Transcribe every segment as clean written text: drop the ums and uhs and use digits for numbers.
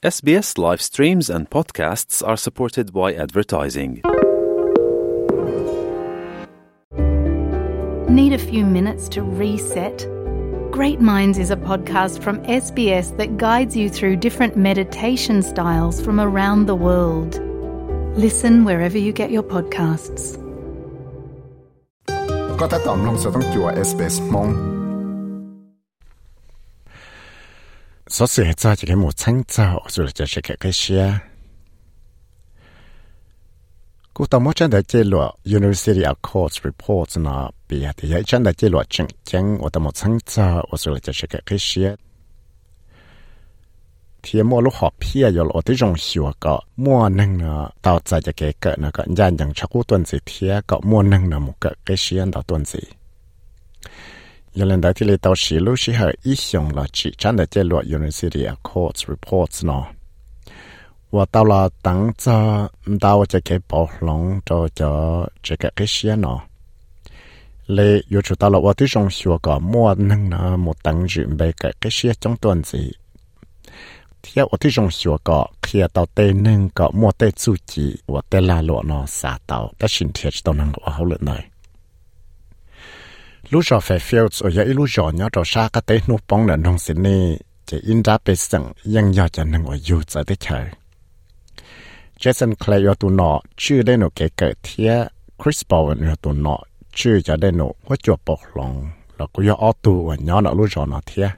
SBS live streams and podcasts are supported by advertising. Need a few minutes to reset? Great Minds is a podcast from SBS that guides you through different meditation styles from around the world. Listen wherever you get your podcasts. ก็ถ้าตอมลงจะต้องจั่ว SBS มอง所以在这个木村早就是这是个些กูตอมจันได้เจลว University of Courts Reports นะปีที่ยัยจันได้เจลวจังว่าตอม村早ว่าสุดจะ是个些ที่มัวลูกหอบเพียอยู่ที่จงหัวก็มัวนึงเนาะต่อใจจะเกิดนะก็ยันยังชักกู้ตัวสิเทียก็มัวนึงเนาะมุกเกษียณต่อตัวสิยังเล่นได้ที่เลยต่อสิลูกสิเหยอีหงละจีจันได้เจลว University of Courts Reports เนาะว่าต่อละตั้งจะต่อจะเก็บปอกลงจะเกษียณเนาะเลยอยู่จุดต่อละว่าที่จงหัวก็มัวนึงเนาะมัวตั้งจุดไปเกษียณจงตัวสิเที่ยวที่จงหัวก็เคลียเตาเตนึงก็มัวเตจูจีว่าเตลาหลวนอสาเตาแต่ชินเทียจตอนนั้นว่าเขาเลยหน่อยลูกจอแฟฟิลส์โอ้ยลูกจอเนี่ยเราชาก็เตนุปองเดินทงสินี่จะอินดับไปสั่งยังอยากจะนึงว่าอยู่จะได้เฉยเจสันเคลย์ตัวหนอชื่อได้หนูเกิดเที่ยคริสบอลเนี่ยตัวหนอชื่อจะได้หนูว่าจวบปกลงแล้วก็ยอดตัวเนี่ยหนอลูกจอหนอเที่ย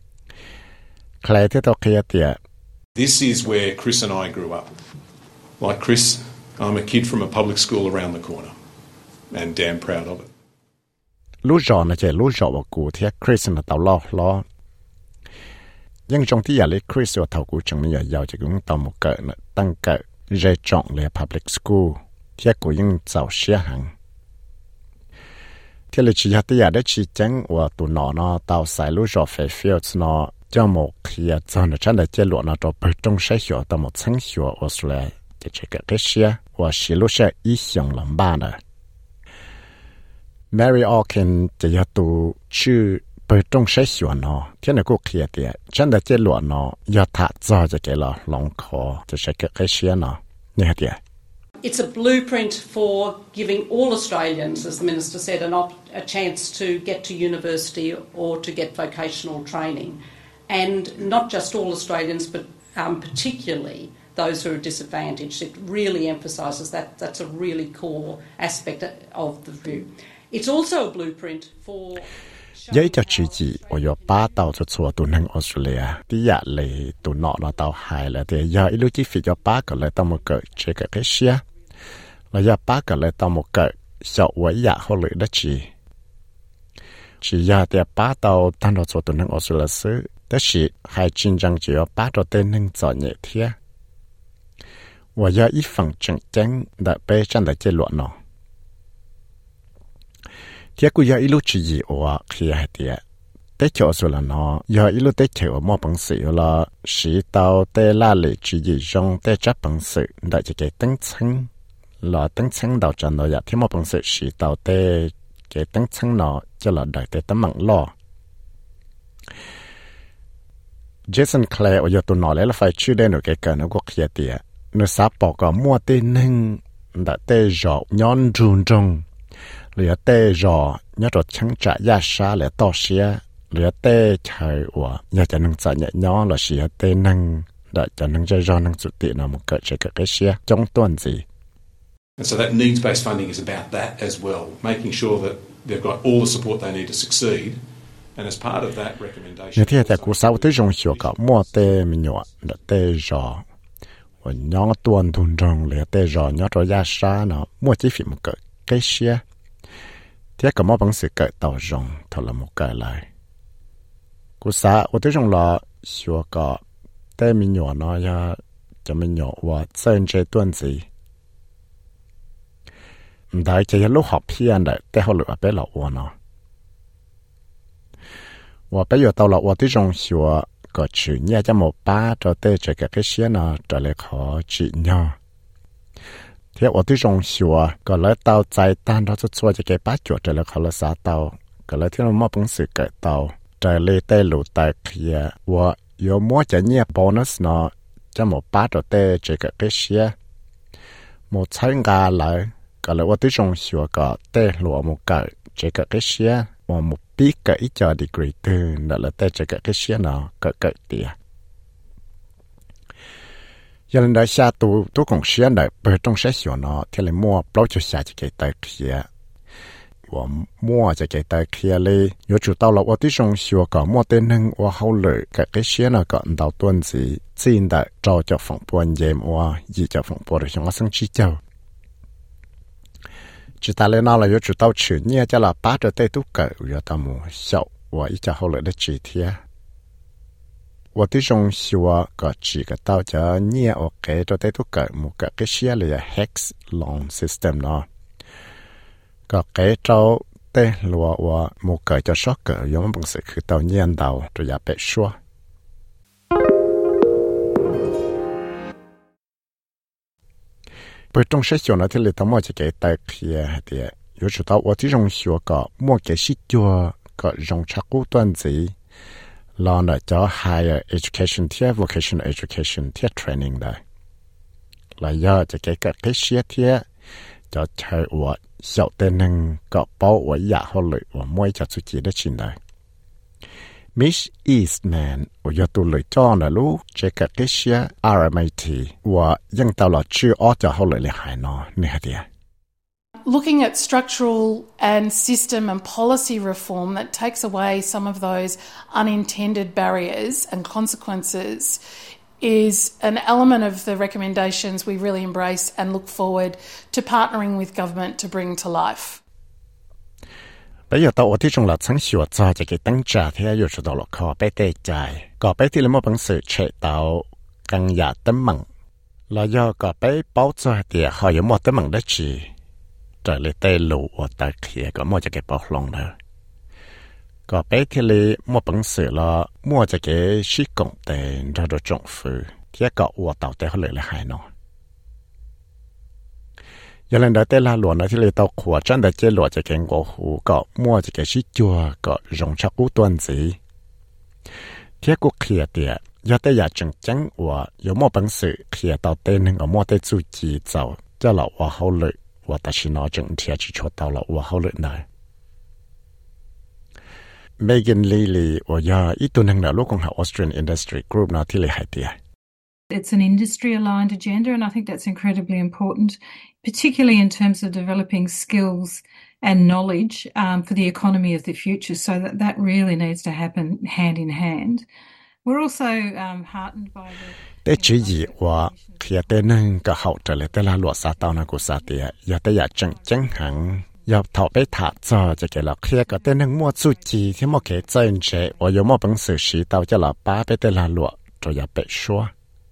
This is where Chris and I grew up. Like Chris, I'm a kid from a public school around the corner and damn proud of it. ลูกจอนะเจ้ลูกจอว่ากูเที่ยคริสน่ะเต่าล้อยังจงที่อยากเลยคริสว่าเท่ากูจังนี่ยาวจะกูต้องมาเกิดนะตั้งเกิดเรจงเลย public school เที่ยกูยังเจ้าเสียหังที่เลยชี้ที่อยากได้ชี้แจงว่าตัวหนอเนาะเต่าใส่ลูกจอเฟฟิลส์เนาะ叫某企业真的真的接落那着不中学校到某城学我说来这个些我是路上一向人办的 Mary Orkin 这要读去不中学校呢天的个企业的真的接落呢要他早就给了龙科这是个些呢你看的 It's a blueprint for giving all Australians, as the Minister said, a chance to get to university or to get vocational training. And not just all Australians, but particularly those who are disadvantaged. It really emphasises that. That's a really core aspect of the view. It's also a blueprint for... 有就自己我要把到就做到能 Australia 第一嚟到落那到海了的要一路继续要把个来到么个这个些了要把个来到么个小我也后来的去只要的把到当到做到能 Australia 是但是还真正就要把到的能做热天我要一份正经的被真的结论呢ที่กูอยากอีลูกจีว่าคือไอเดียแต่เจ้าส่วนละเนาะอยากอีลูกแต่เจ้ามอบังสือละสีเตาแต่ละเลยจีจงแต่จับบังสือได้จะเกิดตั้งชั้นละตั้งชั้นดาวจันทร์อยากที่มอบังสือสีเตาแต่เกิดตั้งชั้นเนาะจะละได้แต่ตั้งมังล้อเจสันเคลย์อยากตัวหนอแล้วไฟชื่อได้หนูเกิดนะก็คือไอเดียหนูสาปอกก็มัวเต้นึงได้แต่จอกย้อนจุนจงเหลือเต้รอเนี่ยรถช่างจะยาชาเหลือต่อเสียเหลือเต้เฉยว่าอยากจะนั่งจะเนี่ยย้อนหรือเสียเต้นั่งได้จะนั่งจะรอนั่งจุดตินะมันเกิดจะเกิดเสียจงต้นสิ And so that needs-based funding is about that as well, making sure that they've got all the support they need to succeed. And as part of that recommendation... เนี่ยที่แต่กูสาวที่จงเขียวกับมัวเต้มีหนวดเต้รอว่าย้อนตัวทุนจงเหลือเต้รอย้อนรอยาชาเนาะมัวจีฟิมันเกิดเกิดเสียที่ก็มอบังสือเกิดต่อจงทรมเกิดเลยกูสาว่าที่จงรอชัวก็แต่มีหนวดเนาะจะมีหนวดว่าเส้นใจต้นสิได้จะยังลูกหอบเพี้ยนได้แต่เขาเหลือไปหลอกว่าเนาะว่าไปอยู่ต่อหลอกว่าที่จงชัวก็ชื่อเนี่ยจะหมดป้าจะเตะจะเกิดเสียเนาะจะเลยขอจีเนาะที่ว่าที่จงชัวก็เลยเตาใจต้านเราจะช่วยจะเก็บป้าจวดเลยเขาเลยสาเตาก็เลยที่เรามอบหนังสือเกิดเตาจะเลยเตะหลุดแต่เคลียว่าโยมัวจะเนี่ยโบนัสเนาะ cho một bát rồi tê chỉ cái xe một tháng gà lại cái là tôi trong xưa cái tê lúa một cái chỉ cái xe một bí cái ít cho degree từ đó là tê chỉ cái xe nào cái tiền giờ lần đó xa tôi cũng xe này bởi trong xe xưa nó thì là mua bao nhiêu xa chỉ cái tay kia我摸这个带开嘞，有知道了我的中学个摸的能我好累，个些那个到段子，真的照着放半夜我一着放半的像我生气叫。知道了那了有知道去年叫了八着带都个有到么小，我一家好累的几天。我的中学个几个到着年我给着带都个么个些了 hex long system 呢。ก็เก๋เจ้าเต้ลัวว่ามูเกิดจะชอบเกิดยอมบังสึกคือเตาเนียนเตาจะอย่าเปะชัวเปิดตรงเช้านะที่เลยต้องมั่วจะเก๋เตะเพียเดียอยู่จุดว่าที่รงชัวก็มั่วเก๋ชิจัวก็รงชักกู้ต้นสีรอหน่อยจะ higher education เทีย vocational education เทีย training ได้แล้วย่อจะเก๋เกิดเชียเทียจะใช้ว่า小的能个包我也好累，我每家自己的进来。Miss Eastman， 我要读累章的路，这个这些 RMIT， 我用到了去澳洲好累的海呢，你看的。 Looking at structural and system and policy reform that takes away some of those unintended barriers and consequences is an element of the recommendations we really embrace and look forward to partnering with government to bring to life. Bây giờ tao ởที่trong là sáng sủa cho cái tăng trả thì yêu cầu đó là khó bé tê trái, có bé thì là một bằng sự chế tạo càng giả tấm mặn, là do có bé bảo cho thì họ có một tấm mặn đó chỉ, trở lại tê lũ ở tại kia có một cái bảo lòng nữa. Có bé thì là một bằng sự là mua cho cái sĩ công tiền cho được trọng phụ thì có ở tàu tê họ lại hai nó. Giờ lần đó tê là luận nó thì là tàu khóa chân để chế luận cho cái ngõ hú có mua cho cái sĩ chùa có rong chắc cú tuần gì. Thì có kia tiệt giờ tê giả chân chân và có một bằng sự kia tàu tê nên ở mua tê chú chỉ giàu cho là và hậu lợi và ta chỉ nói chân thì chỉ cho tàu là và hậu lợi này. Megan Lely 我要一度能拿陆共和 Austrian Industry Group 那提来海地。 It's an industry-aligned agenda, and I think that's incredibly important, particularly in terms of developing skills and knowledge for the economy of the future, so that really needs to happen hand in hand. We're also heartened by the... แต่只以我其他能个好着嘞，แต่ละ落沙到那个沙地，要得要正行。要逃被他做这个了，这个的能摸出去，ที่摸给真些，我有摸本事时到这了八被的la落，就要被说。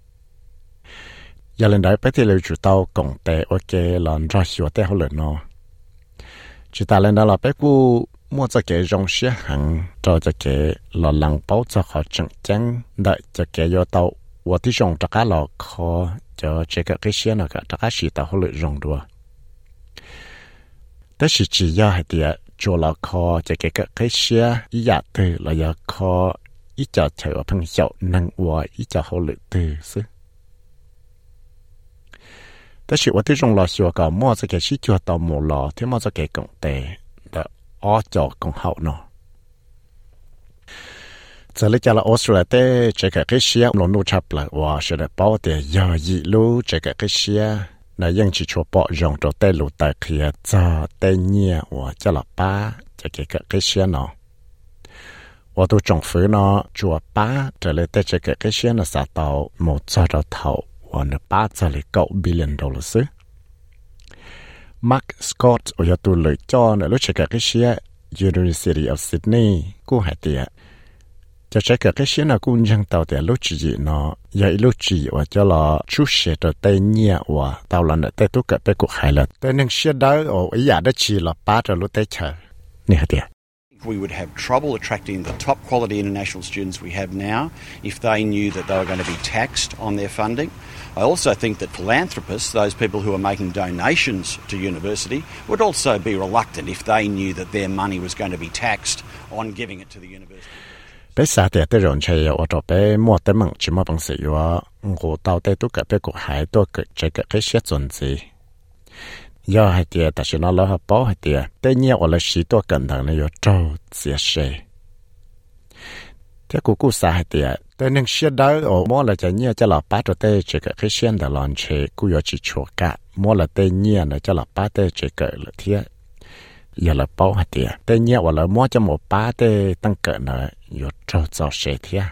有人来被的了知道讲的，我给人家说的好人咯。知道人家了被顾摸这个容些行，就这个了人包着好正正的，这个要到我的用这个了可就这个些那个这个是到好人用多。但是只要係啲做了靠這個些一日對了要靠一家才有朋友能我一家好累對是。但是我對種老師講摸這個是做到冇了，聽摸這個講的我就講好呢。這裡講了Australia的這個些龍路差不了，我是的包的要一路這個些。那ยัง只说保用到带路带开在带年我叫了八这个些呢我都政府呢做八这里的这个些呢啥到没找到头我呢八这里9 billion dollars Mark Scott 我要读了叫呢这个些 University of Sydney กูหายเตียจะใช้กับcái些呢cũngยัง到的路子呢也路子我叫了出血的带年我到了呢带都个被过海了但能些到我一样的去了八着路带车你好的 We would have trouble attracting the top quality international students we have now if they knew that they were going to be taxed on their funding. I also think that philanthropists, those people who are making donations to university, would also be reluctant if they knew that their money was going to be taxed on giving it to the university. bé xa thì tới rồi chơi ở đó bé mua tới mặn chỉ mua bằng sự yếu ngủ tàu tới tôi cả bé cũng hại tôi chơi cái xét chuẩn gì do hai tia ta chỉ nói là họ bảo hai tia tới nhiều ở là chỉ tôi cần thằng này yếu trâu xia xề thế cô xa hai tia tới nên xét đó ở mua là chơi nhiều cho là bắt rồi tới chơi cái xét đó là chơi cô yếu chỉ chua cả mua là tới nhiều là cho là bắt tới chơi cái là thế giờ là bảo hạt tiền, tới nhiều là mua cho một bát để tăng cỡ nữa, giờ cho sẽ thế.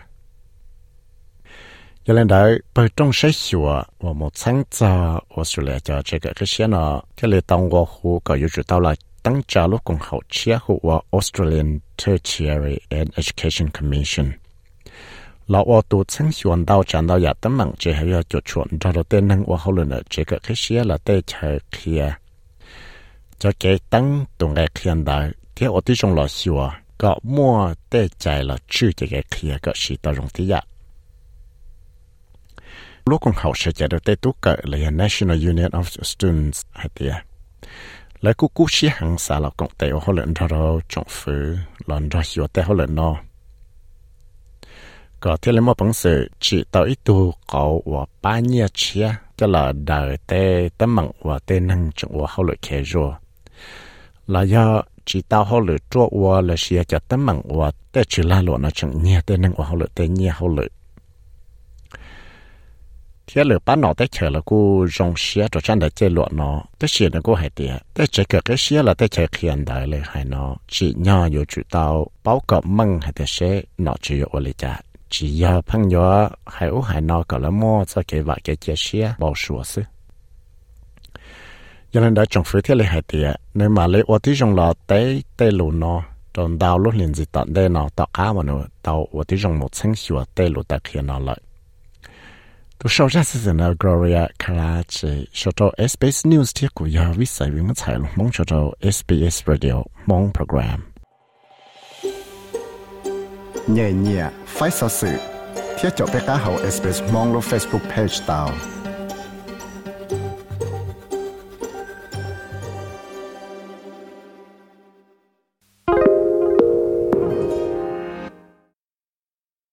Giờ lên đó, bởi trong sách sửa và một sáng cho Australia cho cái xe nó, cái lệ tông của khu có yêu cầu là tăng trả lúc cùng hậu chia của Australian Tertiary and Education Commission. Lão ở tụ sáng sửa đào trả đào giả tấm bằng chỉ hay cho chuẩn cho đầu tiên năng của hậu lần nữa cái xe là tới chờ kia. cho cái tăng tụng cái hiện đại thì ởที่trong lò xùa có mua để chạy là chữ cái kia có sự tạo dụng tí ạ lúc còn học sẽ chạy được tới tú cỡ là National Union of Students hay tiệt lấy cú sĩ hàng xã là cộng tế họ lệnh đó trong phủ lần đó xùa tế họ lệnh nó có thể là một bằng sự chỉ tạo ít tu cậu và ba nhiêu chia cho là đời tế tấm mạng và tế năng trong và họ lệnh kể rồi là do chỉ tạo họ lệnh cho và là xia cho tấm mạng và tế chỉ là lộ nó chẳng nhiều tế năng và họ lệnh tế nhiều họ lệnh thế là bán nó tế chờ là cô rong xia cho chân để chơi lộ nó tế xia nó cô hay tiệt tế chơi cái xia là tế chơi hiện đạiเลยhay nó chỉ nhỏอยู่chủ tạo báo cọ măng hay tế sẽ nó chỉ有เลยจ้ะchỉ giờ phăng nhỏ hay ú hay nó có là mua cho cái vài cái chia sẻ bảo sửa sự cho nên đã trong phía thế là hay tiệt nếu mà lấy ở tí trong là tế lù nó trong đào lúc liền gì tận đây nó tạo cá mà nó tạo ở tí trong một sáng sửa tế lù tại khi nó lại tôi sau ra sự nào Gloria Karachi cho cho SBS News thiết của giờ viết sai với mất sai luôn mong cho SBS Radio mong program nhẹ nhẹ phải sao sự thiết cho bé cá hậu SBS mong lo Facebook page tao